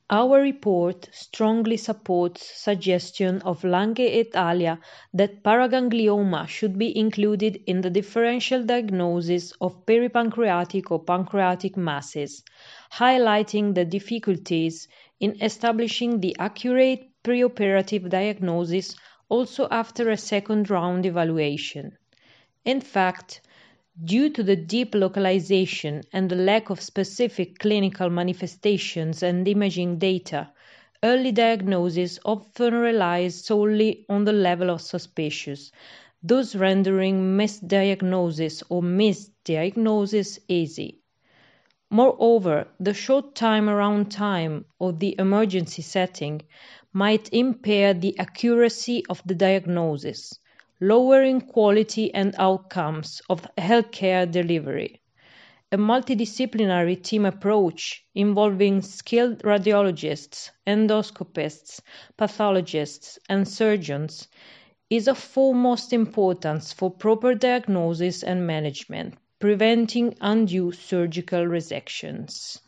Our report strongly supports suggestion of Lange et al. That paraganglioma should be included in the differential diagnosis of peripancreatic or pancreatic masses, highlighting the difficulties in establishing the accurate preoperative diagnosis also after a second-round evaluation. In fact, due to the deep localization and the lack of specific clinical manifestations and imaging data, early diagnosis often relies solely on the level of suspicious, thus rendering misdiagnosis or misdiagnosis easy. Moreover, the short turnaround time of the emergency setting might impair the accuracy of the diagnosis, lowering quality and outcomes of healthcare delivery. A multidisciplinary team approach involving skilled radiologists, endoscopists, pathologists, and surgeons is of foremost importance for proper diagnosis and management, preventing undue surgical resections.